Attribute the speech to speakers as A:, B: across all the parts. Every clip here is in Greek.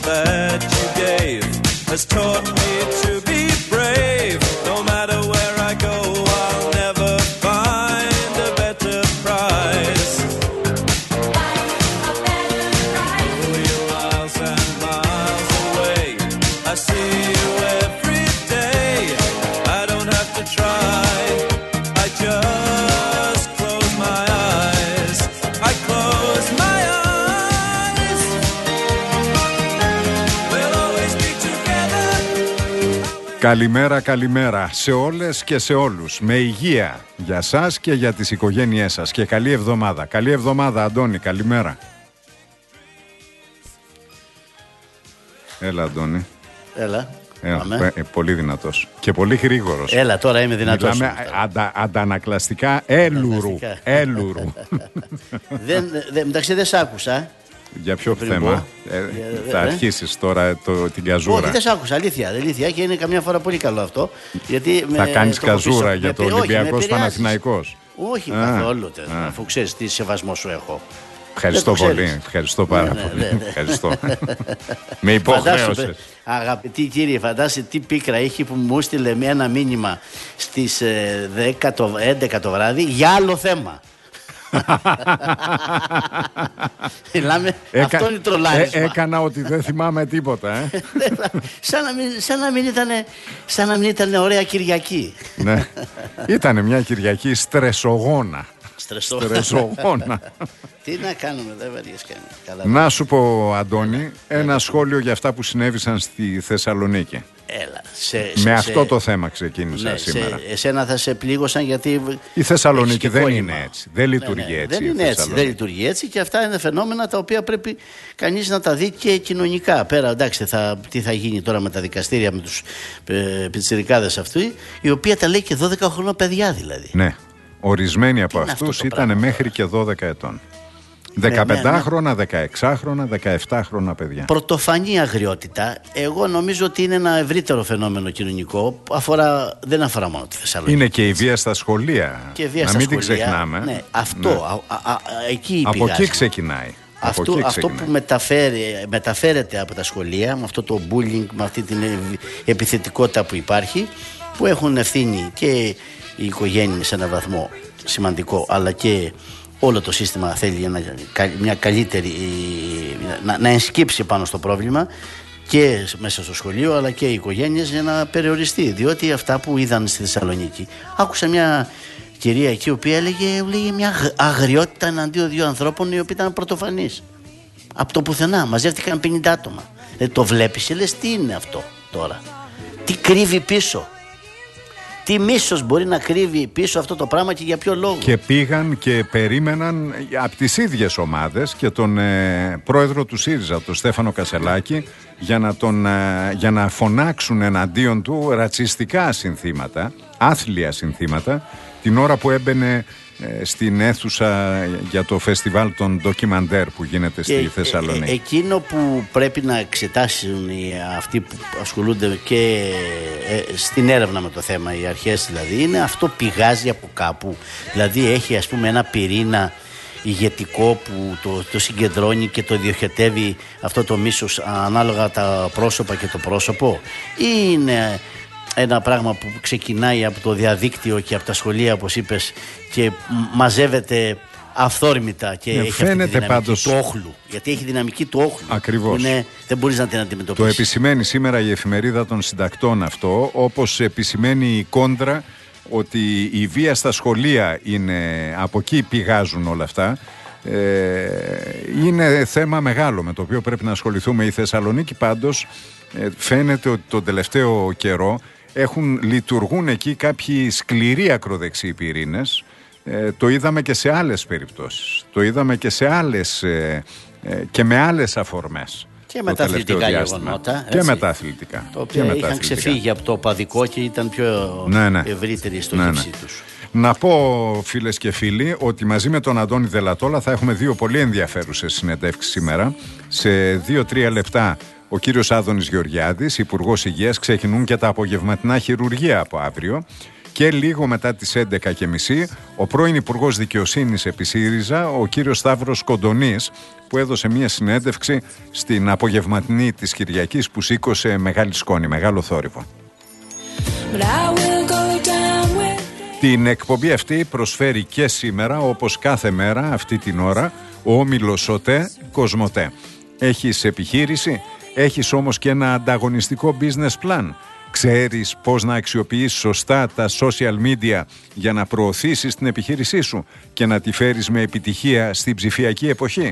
A: that you gave has taught me to be brave. No matter where I go, I'll never find a better prize. A better prize. A million miles and miles away, I see you every day. I don't have to try. I just close my eyes. I close my eyes.
B: Καλημέρα, καλημέρα σε όλες και σε όλους. Με υγεία για σας και για τις οικογένειές σας. Και καλή εβδομάδα. Καλή εβδομάδα, Αντώνη. Καλημέρα. Έλα, Αντώνη.
C: Έλα.
B: Πολύ δυνατός. Και πολύ γρήγορος.
C: Έλα, τώρα είμαι δυνατός.
B: Μιλάμε αντανακλαστικά έλουρου.
C: Εντάξει, δεν σ' άκουσα.
B: Για ποιο θέμα? Θα αρχίσεις τώρα την καζούρα?
C: Όχι, δεν σ' άκουσα, αλήθεια και είναι καμιά φορά πολύ καλό αυτό. Γιατί
B: θα κάνεις καζούρα για το Ολυμπιακός Παναθηναϊκός?
C: Όχι, καθόλου, αφού ξέρεις τι σεβασμό σου έχω.
B: Ευχαριστώ πολύ, ευχαριστώ πάρα πολύ. Ευχαριστώ. Με υποχρέωσες.
C: Αγαπητοί κύριοι, φαντάσου τι πίκρα έχει που μου έστειλε ένα μήνυμα στις 11 το βράδυ για άλλο θέμα. Αυτό είναι τρολάρισμα.
B: Έκανα ότι δεν θυμάμαι τίποτα.
C: Σαν να μην ήταν ωραία Κυριακή.
B: Ναι, ήταν μια Κυριακή στρεσογόνα. Στρεσογόνα.
C: Τι να κάνουμε, δεν βαριές κανένα.
B: Να σου πω, Αντώνη, ένα σχόλιο για αυτά που συνέβησαν στη Θεσσαλονίκη.
C: Έλα,
B: με αυτό το θέμα ξεκίνησα σήμερα.
C: Εσένα θα σε πλήγωσαν γιατί
B: η Θεσσαλονίκη δεν είναι έτσι. Δεν λειτουργεί έτσι.
C: Δεν είναι έτσι. Δεν λειτουργεί έτσι και αυτά είναι φαινόμενα τα οποία πρέπει κανείς να τα δει και κοινωνικά. Πέρα, εντάξει, τι θα γίνει τώρα με τα δικαστήρια, με τους πιτσιρικάδες αυτού, η οποία τα λέει και 12 χρονών παιδιά δηλαδή.
B: Ναι. Ορισμένοι από αυτούς ήταν μέχρι και 12 ετών. 15χρονα, 16χρονα, 17χρονα παιδιά.
C: Πρωτοφανή αγριότητα. Εγώ νομίζω ότι είναι ένα ευρύτερο φαινόμενο κοινωνικό. Δεν αφορά μόνο τη Θεσσαλονίκη.
B: Είναι και η βία στα σχολεία. Να μην την ξεχνάμε.
C: Ναι, αυτό. Εκεί
B: από εκεί ξεκινάει.
C: Αυτό που μεταφέρεται από τα σχολεία, με αυτό το bullying, με αυτή την επιθετικότητα που υπάρχει, που έχουν ευθύνη και οι οικογένειες σε έναν βαθμό σημαντικό, αλλά και όλο το σύστημα θέλει μια καλύτερη, να ενσκύψει πάνω στο πρόβλημα και μέσα στο σχολείο, αλλά και οι οικογένειες, για να περιοριστεί. Διότι αυτά που είδαν στη Θεσσαλονίκη, άκουσα μια κυρία εκεί, η οποία έλεγε μια αγριότητα εναντίον δύο ανθρώπων, οι οποίοι ήταν πρωτοφανείς. Από το πουθενά, μαζεύτηκαν 50 άτομα. Το βλέπεις και λες, τι είναι αυτό τώρα, τι κρύβει πίσω. Τι μίσος μπορεί να κρύβει πίσω αυτό το πράγμα και για ποιο λόγο.
B: Και πήγαν και περίμεναν από τις ίδιες ομάδες και τον πρόεδρο του ΣΥΡΙΖΑ, τον Στέφανο Κασελάκη, για να φωνάξουν εναντίον του ρατσιστικά συνθήματα, άθλια συνθήματα, την ώρα που έμπαινε στην αίθουσα για το φεστιβάλ των ντοκιμαντέρ που γίνεται στη Θεσσαλονίκη.
C: Εκείνο που πρέπει να εξετάσουν αυτοί που ασχολούνται και στην έρευνα με το θέμα, οι αρχές δηλαδή, είναι αυτό πηγάζει από κάπου. Δηλαδή έχει, ας πούμε, ένα πυρήνα ηγετικό που το συγκεντρώνει και το διοχετεύει αυτό το μίσος ανάλογα τα πρόσωπα και το πρόσωπο, ή είναι ένα πράγμα που ξεκινάει από το διαδίκτυο και από τα σχολεία, όπως είπες, και μαζεύεται αυθόρμητα και έχει αυτή τη δυναμική πάντως του όχλου. Γιατί έχει δυναμική του όχλου.
B: Ακριβώς.
C: Δεν μπορείς να την αντιμετωπίσεις.
B: Το επισημαίνει σήμερα η εφημερίδα των συντακτών αυτό, όπως επισημαίνει η Κόντρα, ότι η βία στα σχολεία είναι, από εκεί πηγάζουν όλα αυτά. Είναι θέμα μεγάλο με το οποίο πρέπει να ασχοληθούμε. Η Θεσσαλονίκη πάντως φαίνεται ότι τον τελευταίο καιρό λειτουργούν εκεί κάποιοι σκληροί ακροδεξιοί πυρήνες. Το είδαμε και σε άλλες περιπτώσεις. Το είδαμε και σε άλλες και με άλλες αφορμές.
C: Και με τα αθλητικά γεγονότα.
B: Και με τα αθλητικά.
C: Το οποίο είχαν ξεφύγει από το οπαδικό και ήταν πιο ευρύτερη η στοχεύσή τους.
B: Να πω, φίλες και φίλοι, ότι μαζί με τον Αντώνη Δελατόλα θα έχουμε δύο πολύ ενδιαφέρουσες συνεντεύξεις σήμερα. Σε 2-3 λεπτά ο κύριος Άδωνης Γεωργιάδης, Υπουργός Υγείας, ξεκινούν και τα απογευματινά χειρουργία από αύριο. Και λίγο μετά τις 11:30 ο πρώην Υπουργός Δικαιοσύνης επί ΣΥΡΙΖΑ, ο κύριος Σταύρος Κοντονής, που έδωσε μια συνέντευξη στην απογευματινή της Κυριακής που σήκωσε μεγάλη σκόνη, μεγάλο θόρυβο. Την εκπομπή αυτή προσφέρει και σήμερα, όπως κάθε μέρα αυτή την ώρα, ο όμιλος ΟΤΕ Κοσμοτέ. Έχεις επιχείρηση, έχεις όμως και ένα ανταγωνιστικό business plan. Ξέρεις πώς να αξιοποιείς σωστά τα social media για να προωθήσεις την επιχείρησή σου και να τη φέρεις με επιτυχία στην ψηφιακή εποχή.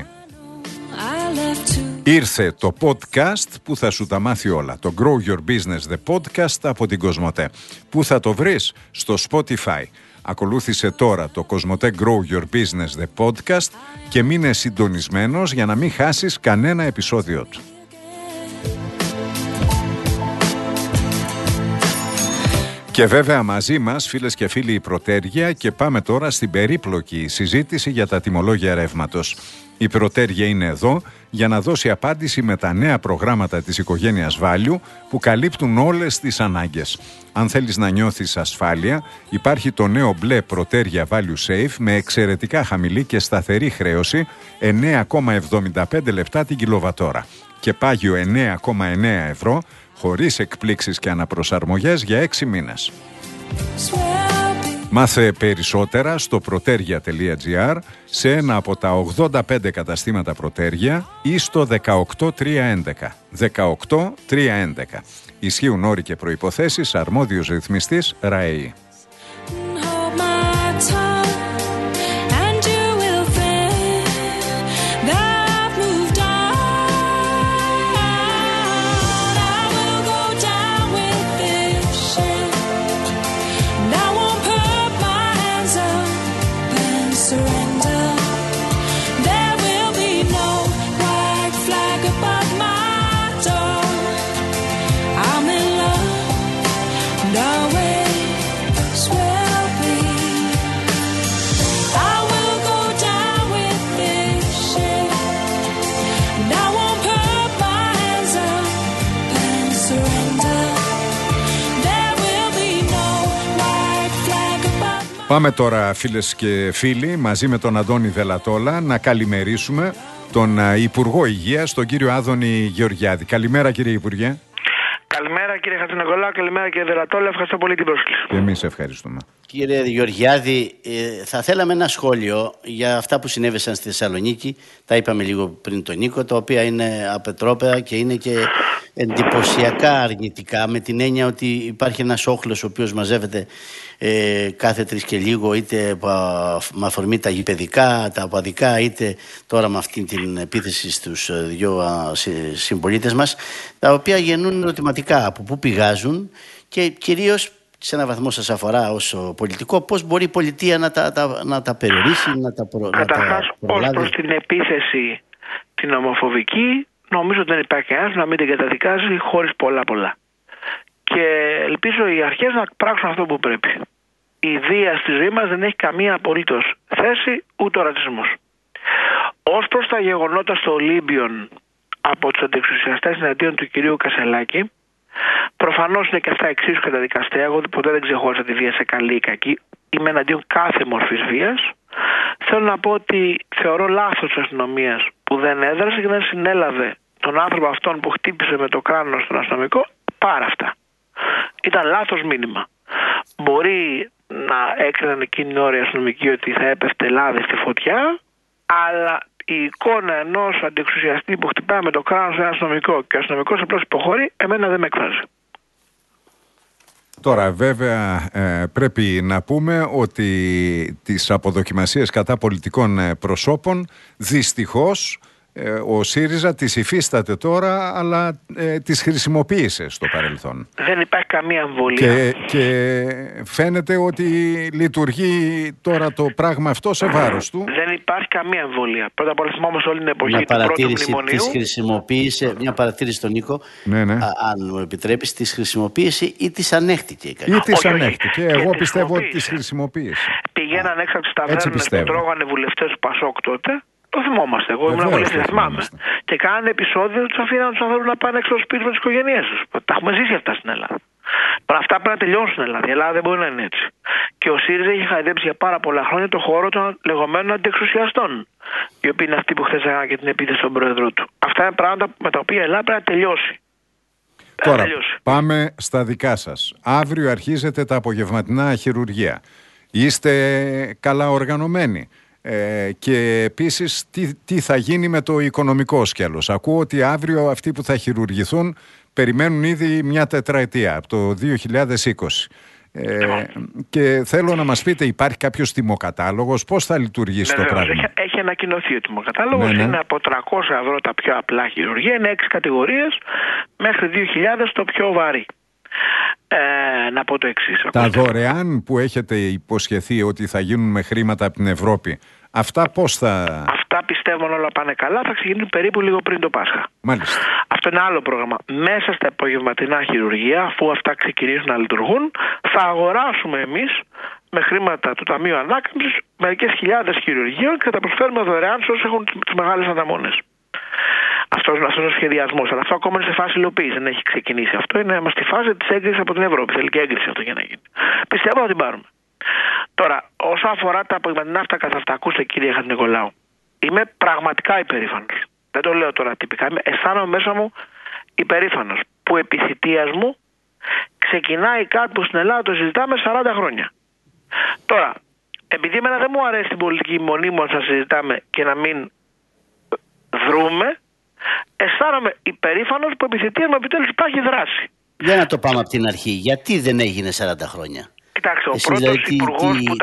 B: Ήρθε το podcast που θα σου τα μάθει όλα. Το Grow Your Business The Podcast από την Κοσμοτέ. Πού θα το βρεις? Στο Spotify. Ακολούθησε τώρα το Κοσμοτέ Grow Your Business The Podcast και μείνε συντονισμένος για να μην χάσεις κανένα επεισόδιο του. Και βέβαια μαζί μας, φίλες και φίλοι, η Πρωτέργεια, και πάμε τώρα στην περίπλοκη συζήτηση για τα τιμολόγια ρεύματος. Η Πρωτέργεια είναι εδώ για να δώσει απάντηση με τα νέα προγράμματα της οικογένειας Value που καλύπτουν όλες τις ανάγκες. Αν θέλεις να νιώθεις ασφάλεια, υπάρχει το νέο μπλε Πρωτέργεια Value Safe με εξαιρετικά χαμηλή και σταθερή χρέωση 9,75 λεπτά την κιλοβατόρα και πάγιο 9,9 ευρώ χωρίς εκπλήξεις και αναπροσαρμογές για 6 μήνες. Μάθε περισσότερα στο protergia.gr, σε ένα από τα 85 καταστήματα Πρωτέργεια ή στο 18311. 18311. Ισχύουν όροι και προϋποθέσεις. Αρμόδιος ρυθμιστής ΡΑΕΗ. Πάμε τώρα, φίλες και φίλοι, μαζί με τον Αντώνη Δελατόλα να καλημερίσουμε τον Υπουργό Υγείας, τον κύριο Άδωνη Γεωργιάδη. Καλημέρα, κύριε Υπουργέ.
D: Καλημέρα, κύριε Χατζηνικολάου, καλημέρα, κύριε Δελατόλα. Ευχαριστώ πολύ την πρόσκληση.
B: Και εμείς ευχαριστούμε.
C: Κύριε Γεωργιάδη, θα θέλαμε ένα σχόλιο για αυτά που συνέβησαν στη Θεσσαλονίκη. Τα είπαμε λίγο πριν τον Νίκο, τα οποία είναι απετρόπαια και είναι και εντυπωσιακά αρνητικά, με την έννοια ότι υπάρχει ένας όχλος ο οποίος μαζεύεται κάθε 3 και λίγο, είτε με αφορμή τα γηπαιδικά, τα οπαδικά, είτε τώρα με αυτή την επίθεση στους 2 συμπολίτες μας, τα οποία γεννούν ερωτηματικά από πού πηγάζουν και κυρίως σε έναν βαθμό σας αφορά ως πολιτικό, πώς μπορεί η πολιτεία να τα περιορίσει, να τα προλάβει.
D: Καταρχάς, ως προς την επίθεση την ομοφοβική, νομίζω ότι δεν υπάρχει κανένας να μην την καταδικάζει χωρίς πολλά. Και ελπίζω οι αρχές να πράξουν αυτό που πρέπει. Η βία στη ζωή μας δεν έχει καμία απολύτως θέση, ούτε ο ρατσισμός. Ως προς τα γεγονότα στο Ολύμπιον από τους αντιεξουσιαστές εναντίον του κυρίου Κασελάκη, προφανώς είναι και αυτά εξίσου καταδικαστέα. Εγώ ποτέ δεν ξεχώρισα τη βία σε καλή ή κακή. Είμαι εναντίον κάθε μορφής βίας. Θέλω να πω ότι θεωρώ λάθος της αστυνομίας που δεν έδρασε και δεν συνέλαβε τον άνθρωπο αυτόν που χτύπησε με το κράνος στον αστυνομικό. Πάρα αυτά. Ήταν λάθος μήνυμα. Μπορεί να έκριναν εκείνη την ώρα οι αστυνομικοί ότι θα έπεφτε λάδι στη φωτιά, αλλά η εικόνα ενός αντιεξουσιαστή που χτυπάει με το κράνος σε ένα αστυνομικό και ο αστυνομικός απλώς υποχωρεί, εμένα δεν με εκφράζει.
B: Τώρα βέβαια πρέπει να πούμε ότι τις αποδοκιμασίες κατά πολιτικών προσώπων δυστυχώς ο ΣΥΡΙΖΑ τις υφίσταται τώρα, αλλά τις χρησιμοποίησε στο παρελθόν.
D: Δεν υπάρχει καμία αμβολία.
B: Και φαίνεται ότι λειτουργεί τώρα το πράγμα αυτό σε βάρος του.
D: Δεν υπάρχει καμία αμβολία. Πρώτα απ' όλα θυμόμαστε όλη την εποχή του πρώτου μνημονίου.
C: Μια παρατήρηση στον Νίκο,
B: ναι.
C: Αν μου επιτρέπεις, τις χρησιμοποίησε ή τις ανέχτηκε.
B: Ή τις ανέχτηκε. Εγώ πιστεύω ότι τις χρησιμοποίησε.
D: Πηγαίναν έξω από τις ταβέρνες που τρώγανε βουλευτές του Πασόκ τότε. Το θυμόμαστε. Εγώ ήμουν βουλευτής, θυμάμαι. Και κάνανε επεισόδιο, τους αφήναν τους ανθρώπους να πάνε έξω στο σπίτι με τις οικογένειές τους. Τα έχουμε ζήσει αυτά στην Ελλάδα. Αυτά πρέπει να τελειώσουν δηλαδή. Η Ελλάδα δεν μπορεί να είναι έτσι. Και ο ΣΥΡΙΖΑ έχει χαϊδέψει για πάρα πολλά χρόνια το χώρο των λεγόμενων αντιεξουσιαστών. Οι οποίοι είναι αυτοί που χθες έκαναν και την επίθεση στον πρόεδρό του. Αυτά είναι πράγματα με τα οποία η Ελλάδα πρέπει να τελειώσει.
B: Τώρα πάμε στα δικά σας. Αύριο αρχίζετε τα απογευματινά χειρουργία. Είστε καλά οργανωμένοι. Και επίσης τι θα γίνει με το οικονομικό σκέλος. Ακούω ότι αύριο αυτοί που θα χειρουργηθούν περιμένουν ήδη μια τετραετία από το 2020. Και θέλω να μας πείτε, υπάρχει κάποιος τιμοκατάλογος, πώς θα λειτουργήσει το πράγμα?
D: Έχει ανακοινωθεί ο τιμοκατάλογος, είναι από 300 ευρώ τα πιο απλά χειρουργία, είναι 6 κατηγορίες, μέχρι 2.000 το πιο βαρύ. Να πω το εξής.
B: Τα δωρεάν που έχετε υποσχεθεί ότι θα γίνουν με χρήματα από την Ευρώπη, αυτά πώς θα...
D: Αυτά πιστεύω όλα πάνε καλά, θα ξεκινήσουν περίπου λίγο πριν το Πάσχα.
B: Μάλιστα.
D: Αυτό είναι άλλο πρόγραμμα. Μέσα στα απογευματινά χειρουργεία, αφού αυτά ξεκινήσουν να λειτουργούν, θα αγοράσουμε εμείς με χρήματα του Ταμείου Ανάκαμψης μερικές χιλιάδες χειρουργείων και θα τα προσφέρουμε δωρεάν σε όσους έχουν τις μεγάλες αναμονές. Αυτός είναι ο σχεδιασμός. Αλλά αυτό ακόμα είναι σε φάση υλοποίηση. Δεν έχει ξεκινήσει αυτό. Είναι στη φάση της έγκρισης από την Ευρώπη. Θέλει και έγκριση αυτό για να γίνει. Πιστεύω ότι την πάρουμε. Τώρα, όσο αφορά τα απογευματινά αυτά καθ' αυτά, ακούστε κύριε Χατζηνικολάου, είμαι πραγματικά υπερήφανος. Δεν το λέω τώρα τυπικά. Αισθάνομαι μέσα μου υπερήφανος που επί θητείας μου ξεκινάει κάτι που στην Ελλάδα το συζητάμε 40 χρόνια. Τώρα, επειδή εμένα δεν μου αρέσει την πολιτική μονίμως να συζητάμε και να μην δρούμε, αισθάνομαι υπερήφανος που επί θητείας μου επιτέλους υπάρχει δράση.
C: Για να το πάμε από την αρχή. Γιατί δεν έγινε 40 χρόνια?
D: Κοιτάξτε, ο πρώτος υπουργός που τα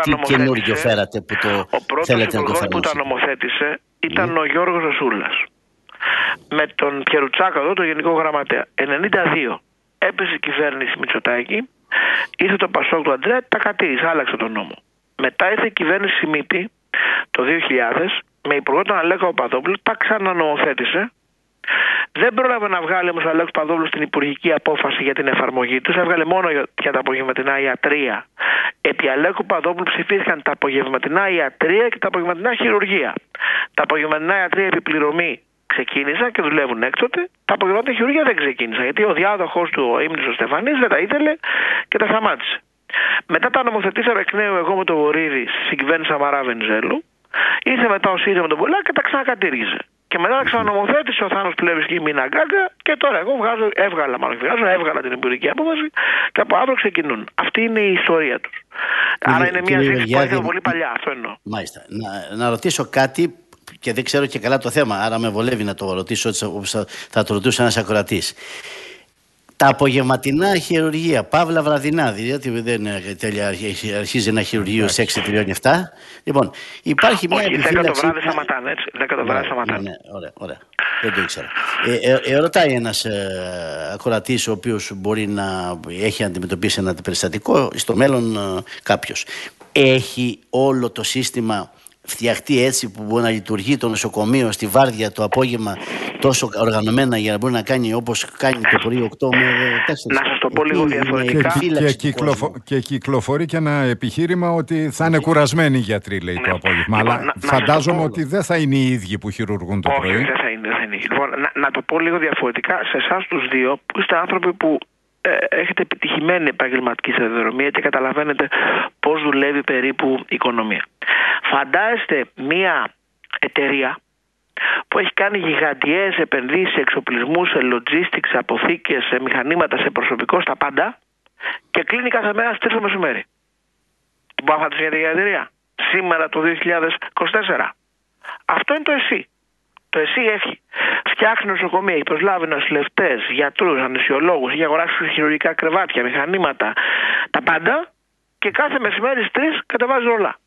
D: νομοθέτησε ήταν ο Γιώργος Ζωσούλας. Με τον Κερουτσάκα εδώ, τον Γενικό Γραμματέα. 92 έπεσε η κυβέρνηση Μητσοτάκη, ήρθε το Πασόκ του Αντρέα, τα κατήρισε, άλλαξε τον νόμο. Μετά ήρθε η κυβέρνηση Σιμίτη το 2000 με υπουργό τον Αλέκο Παπαδόπουλο, τα ξανανομοθέτησε. Δεν πρόλαβε να βγάλει όμως ο Αλέκος Παπαδόπουλος την υπουργική απόφαση για την εφαρμογή του. Έβγαλε μόνο για τα απογευματινά ιατρία. Επί Αλέκου Παπαδόπουλου ψηφίστηκαν τα απογευματινά ιατρία και τα απογευματινά χειρουργία. Τα απογευματινά ιατρία επιπληρωμή ξεκίνησαν και δουλεύουν έκτοτε. Τα απογευματινά χειρουργία δεν ξεκίνησαν. Γιατί ο διάδοχος του, ο Ήμνης ο Στεφανής, δεν τα ήθελε και τα σταμάτησε. Μετά τα νομοθετήσαμε εκ νέου εγώ με τον Βορίδη στην κυβέρνηση Σαμαρά Βενιζέλου. Ήρθε μετά ο ΣΥΡΙΖΑ με τον Πολάκη και τα ξανακατήργησε. Και μετά ξανανομοθέτησε ο Θάνος Πλεύρης και η Μίνα Γκάγκα και τώρα εγώ έβγαλα την υπουργική απόφαση και από αύριο ξεκινούν. Αυτή είναι η ιστορία τους. Άρα είναι μια ζήτηση που έρχεται πολύ παλιά, αυτό εννοώ.
C: Μάλιστα. Να ρωτήσω κάτι και δεν ξέρω και καλά το θέμα, άρα με βολεύει να το ρωτήσω όπως θα το ρωτούσε ένας ακροατής. Τα απογευματινά χειρουργία, παύλα βραδινά, διότι δεν αρχίζει ένα χειρουργείο σε 6 τελειώνει 7. Λοιπόν, υπάρχει μια επιφύλαξη.
D: 10 το βράδυ σταματάνε, έτσι. 10 το βράδυ σταματάνε.
C: Ναι, ωραία. Δεν το ήξερα. Ρωτάει ένας ακροατής ο οποίος μπορεί να έχει αντιμετωπίσει ένα περιστατικό, στο μέλλον κάποιος. Έχει όλο το σύστημα φτιαχτεί έτσι που μπορεί να λειτουργεί το νοσοκομείο στη βάρδια το απόγευμα τόσο οργανωμένα για να μπορεί να κάνει όπως κάνει το πρωί 8 με 4.
D: Να σας το πω λίγο διαφορετικά.
B: Και κυκλοφορεί και ένα επιχείρημα ότι θα είναι κουρασμένοι οι γιατροί, λέει, το απόγευμα. Αλλά φαντάζομαι ότι δεν θα είναι οι ίδιοι που χειρουργούν το πρωί.
D: Όχι, δεν θα είναι. Λοιπόν, να το πω λίγο διαφορετικά σε εσάς τους δύο που είστε άνθρωποι που έχετε επιτυχημένη επαγγελματική σταδιοδρομία και καταλαβαίνετε πώς δουλεύει περίπου η οικονομία. Φαντάζεστε μια εταιρεία που έχει κάνει γιγαντιαίες επενδύσεις σε εξοπλισμούς, σε logistics, σε αποθήκες, σε μηχανήματα, σε προσωπικό, στα πάντα και κλείνει κάθε μέρα στις 3 το μεσημέρι. Την πάω να φανταστεί για την εταιρεία σήμερα το 2024. Αυτό είναι το ΕΣΥ. Το ΕΣΥ έχει φτιάχνει νοσοκομεία, έχει προσλάβει νοσηλευτές, γιατρούς, αναισθησιολόγους, έχει αγοράσει χειρουργικά κρεβάτια, μηχανήματα, τα πάντα και κάθε μεσημέρι στις 3 κατεβάζει ρολά.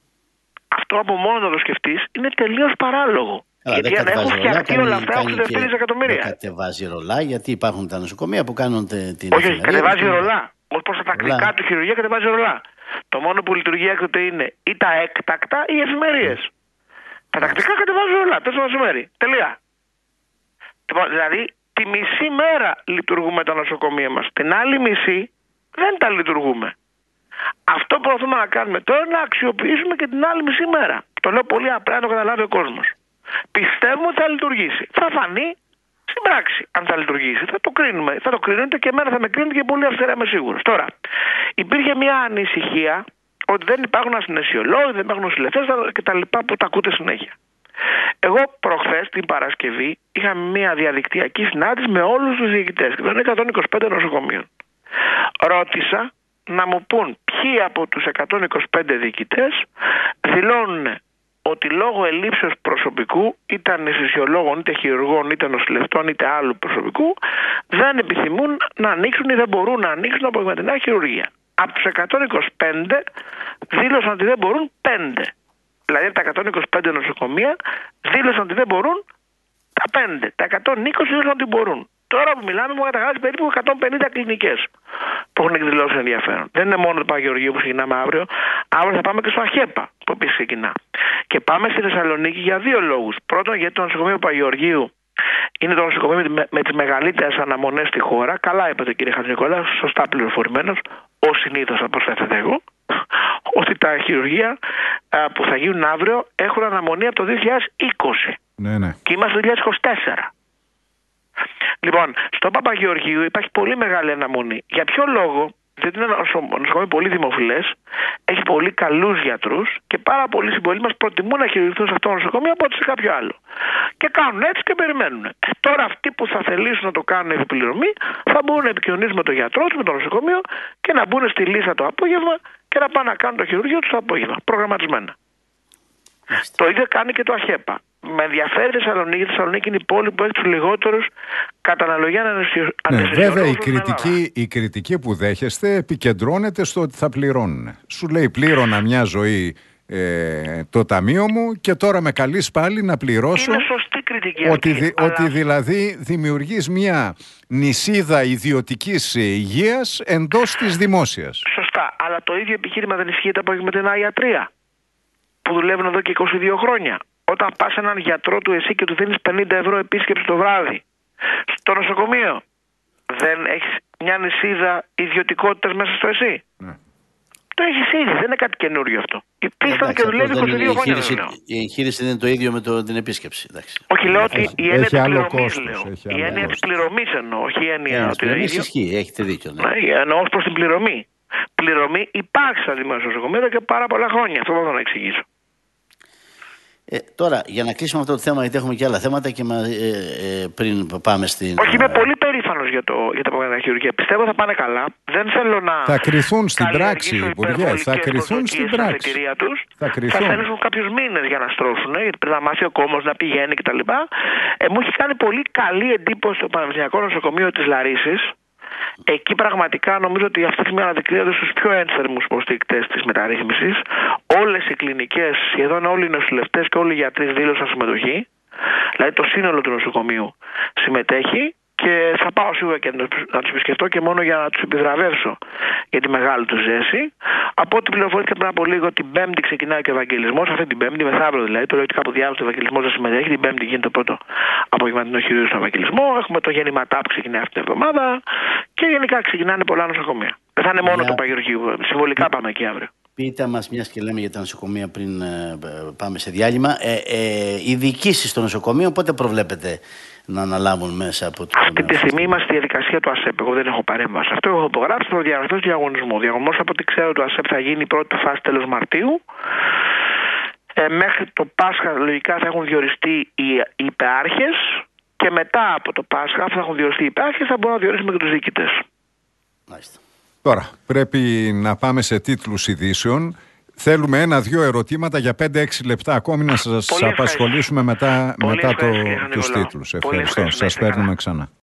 D: Αυτό από μόνο να το σκεφτείς είναι τελείως παράλογο. Γιατί αν έχουν φτιαχτεί όλα αυτά έχουν ξοδευτεί δισεκατομμύρια.
C: Δεν κατεβάζει ρολά, γιατί υπάρχουν τα νοσοκομεία που κάνουν την.
D: Όχι, κατεβάζει ρολά. Ως προς τα τακτικά του χειρουργία κατεβάζει ρολά. Το μόνο που λειτουργεί έκτοτε είναι ή τα έκτακτα ή οι εφημερίες. Τα τακτικά κατεβάζουν όλα, 4 το μεσημέρι. Τελεία. Δηλαδή, τη μισή μέρα λειτουργούμε τα νοσοκομεία μας. Την άλλη μισή δεν τα λειτουργούμε. Αυτό που προσπαθούμε να κάνουμε τώρα είναι να αξιοποιήσουμε και την άλλη μισή μέρα. Το λέω πολύ απλά να το καταλάβει ο κόσμος. Πιστεύουμε ότι θα λειτουργήσει. Θα φανεί Στην πράξη, αν θα λειτουργήσει, θα το κρίνουμε. Θα το κρίνετε και εμένα θα με κρίνετε και πολύ αυστηρά, είμαι σίγουρος. Τώρα, υπήρχε μια ανησυχία ότι δεν υπάρχουν ασυναισιολόγοι, δεν υπάρχουν νοσηλευτές κτλ. Που τα ακούτε συνέχεια. Εγώ προχθές την Παρασκευή είχα μια διαδικτυακή συνάντηση με όλους τους διοικητές των 125 νοσοκομείων. Ρώτησα να μου πούν ποιοι από τους 125 διοικητές δηλώνουν ότι λόγω ελλείψεως προσωπικού, είτε αναισθησιολόγων, είτε χειρουργών, είτε νοσηλευτών, είτε άλλου προσωπικού, δεν επιθυμούν να ανοίξουν ή δεν μπορούν να ανοίξουν απογευματινά χειρουργία. Από τους 125 δήλωσαν ότι δεν μπορούν 5. Δηλαδή από τα 125 νοσοκομεία δήλωσαν ότι δεν μπορούν τα 5. Τα 120 δήλωσαν ότι μπορούν. Τώρα που μιλάμε μου καταγράφει περίπου 150 κλινικές που έχουν εκδηλώσει ενδιαφέρον. Δεν είναι μόνο το Παγεωργείο που ξεκινάμε αύριο. Αύριο θα πάμε και στο ΑΧΕΠΑ που επίσης ξεκινά. Και πάμε στη Θεσσαλονίκη για 2 λόγους. Πρώτον, γιατί το νοσοκομείο Παγεωργείου είναι το νοσοκομείο με τις μεγαλύτερες αναμονές στη χώρα. Καλά είπατε κύριε Χατζηνικόλα, σωστά πληροφορημένος. Ως συνήθως θα προσθέτω εγώ ότι τα χειρουργεία που θα γίνουν αύριο έχουν αναμονή από το 2020.
B: Ναι.
D: Και είμαστε το 2024. Λοιπόν, στο Παπαγεωργίου υπάρχει πολύ μεγάλη αναμονή. Για ποιο λόγο? Διότι είναι ένα νοσοκομείο πολύ δημοφιλές, έχει πολύ καλούς γιατρούς και πάρα πολλοί συμπολίτες μας προτιμούν να χειρουργηθούν σε αυτό το νοσοκομείο από ότι σε κάποιο άλλο. Και κάνουν έτσι και περιμένουν. Τώρα αυτοί που θα θελήσουν να το κάνουν επιπληρωμή θα μπορούν να επικοινωνήσουν με τον γιατρό τους, με το νοσοκομείο και να μπουν στη λίστα το απόγευμα και να πάνε να κάνουν το χειρουργείο τους το απόγευμα. Προγραμματισμένα. Το ίδιο κάνει και το ΑΧΕΠΑ. Με ενδιαφέρει η Θεσσαλονίκη. Η Θεσσαλονίκη είναι η πόλη που έχει τους λιγότερους κατά αναλογία αναισθησιολόγους.
B: Βέβαια η κριτική που δέχεστε επικεντρώνεται στο ότι θα πληρώνουν. Σου λέει πλήρωνα μια ζωή το ταμείο μου και τώρα με καλείς πάλι να πληρώσω.
D: Είναι σωστή κριτική
B: ότι δηλαδή δημιουργείς μια νησίδα ιδιωτικής υγείας εντός της δημόσιας.
D: Σωστά, αλλά το ίδιο επιχείρημα δεν ισχύει από με την ιατρία που δουλεύουν εδώ και 22 χρόνια. Όταν πας έναν γιατρό του εσύ και του δίνεις 50 ευρώ επίσκεψη το βράδυ στο νοσοκομείο, δεν έχεις μια νησίδα ιδιωτικότητας μέσα στο εσύ?
B: Ναι.
D: Το έχεις ήδη, δεν είναι κάτι καινούριο αυτό. Υπήρχε και δουλεύει 22 χρόνια.
C: Η εγχείρηση δεν είναι το ίδιο με την επίσκεψη. Εντάξει.
D: Όχι, λέω ότι η έννοια της πληρωμής,
B: η
D: έννοια της πληρωμής εννοώ, όχι η έννοια ότι είναι ίδιο.
C: Ισχύει, έχετε δίκιο.
D: Ναι, εννοώ ως προς την πληρωμή. Πληρωμή υπάρχει στα δημόσια νοσοκομεία και πάρα πολλά χρόνια. Αυτό θα το εξηγήσω.
C: Τώρα, για να κλείσουμε αυτό το θέμα, γιατί έχουμε και άλλα θέματα και πριν πάμε στην.
D: Όχι, είμαι πολύ περήφανος για τα απογευματινά χειρουργία. Πιστεύω θα πάνε καλά. Δεν θέλω να.
B: Θα κριθούν στην πράξη, Υπουργέ. Θα κριθούν στην πράξη.
D: Θα θέλουν κάποιους μήνες για να στρώσουν, γιατί πρέπει να μάθει ο κόμμος να πηγαίνει κτλ. Μου έχει κάνει πολύ καλή εντύπωση το Πανεπιστημιακό Νοσοκομείο της Λαρίσης. Εκεί πραγματικά νομίζω ότι αυτή τη στιγμή αναδεικνύονται στους πιο ένθερμους υποστηρικτές της μεταρρύθμισης. Όλες οι κλινικές, σχεδόν όλοι οι νοσηλευτές και όλοι οι γιατροί δήλωσαν συμμετοχή. Δηλαδή το σύνολο του νοσοκομείου συμμετέχει και θα πάω σίγουρα και να τους επισκεφτώ και μόνο για να τους επιβραβεύσω για τη μεγάλη του ζέση. Από ό,τι πληροφορήθηκα πριν από λίγο, την Πέμπτη ξεκινάει και ο Ευαγγελισμός. Αυτή την Πέμπτη, μεθαύριο δηλαδή, το λέω ότι κάπου διάβασα ο Ευαγγελισμός δεν συμμετέχει. Την Πέμπτη γίνεται το πρώτο απογευματινό χειρουργείο στον Ευαγγελισμό. Έχουμε το γέννηματά που ξεκινάει αυτή την εβδομάδα και γενικά ξεκινάνε πολλά νοσοκομεία. Δεν θα είναι μόνο το Παγεωργείο. Συμβολικά πάμε εκεί αύριο.
C: Πείτε μας, μιας και λέμε για τα νοσοκομεία πριν πάμε σε διάλειμμα, οι διοικήσεις στο νοσοκομείο πότε προβλέπετε να αναλάβουν μέσα από το.
D: Αυτή τη στιγμή είμαστε στη διαδικασία του ΑΣΕΠ. Εγώ δεν έχω παρέμβαση. Αυτό έχω υπογράψει το διαγραφή του διαγωνισμού. Ο διαγωνισμός, από ό,τι ξέρω, του ΑΣΕΠ θα γίνει η πρώτη φάση τέλος Μαρτίου. Μέχρι το Πάσχα λογικά θα έχουν διοριστεί οι υπεάρχες και μετά από το Πάσχα θα έχουν διοριστεί οι υπεάρχες, θα μπορούμε να διορίσουμε και τους διοικητές.
C: Μάλιστα.
B: Τώρα, πρέπει να πάμε σε τίτλους ειδήσεων. Θέλουμε 1-2 ερωτήματα για 5-6 λεπτά ακόμη να σας απασχολήσουμε μετά τους τίτλους. Ευχαριστώ. Σας παίρνουμε ξανά.